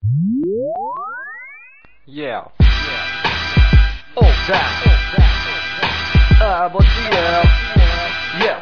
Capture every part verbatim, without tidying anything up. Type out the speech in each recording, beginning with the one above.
Yeah. Oh, да. А вот я. Yeah.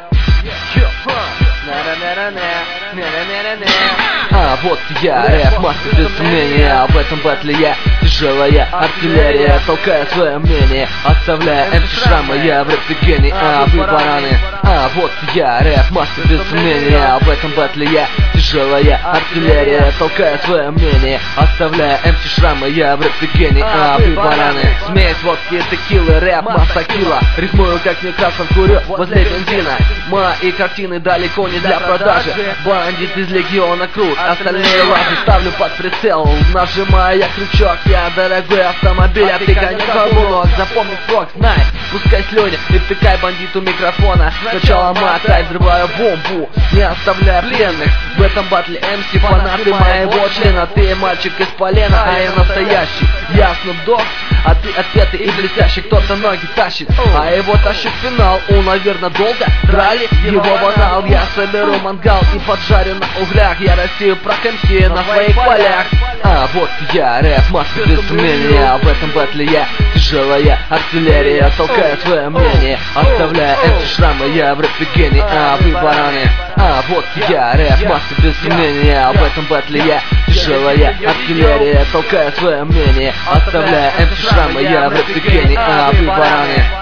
А вот я, рэп, мастер без сомнения. В этом батле я тяжелая артиллерия. Толкаю свое мнение, оставляя эм си шрамы. Я в рэпе гений, а вы бараны. А вот я, рэп, мастер без сомнения. В этом батле я тяжелая артиллерия. Толкаю свое мнение, оставляя эм си шрамы. Я в рэпе гений, а вы бараны. Смесь, водки, текилы, рэп, масса килла. Рифмую как Некрасов, курю возле бензина. Мои картины далеко не для продажи. Бандит из легиона крут, остальные лажи ставлю под прицел. Нажимая я крючок, я дорогой автомобиль, а ты конец колбунок. Запомни срок, знай, пускай слюни и втыкай бандиту микрофона. Сначала матай, взрываю бомбу, не оставляя пленных. В этом батле эм си фанаты моего члена. Ты мальчик из полена, а я настоящий. Я Snoop Dogg, а ты отпетый и блестящий. Кто-то ноги тащит, а его тащит в финал. Он, наверное, долго драли его банал. Я соберу мангал и поджарю на углях. Я Россию прокомсию на своих полях. А вот я, рэп, мастер без сомнения. В этом батле я тяжелая артиллерия. Толкаю свое мнение, оставляя эти шрамы. Я в рэпе гений, а вы бараны. А вот я, рэп, мастер без сомнения. В этом батле я тяжелая артиллерия. Толкаю свое мнение, оставляя эти шрамы. Я в рэпе гений, а вы бараны.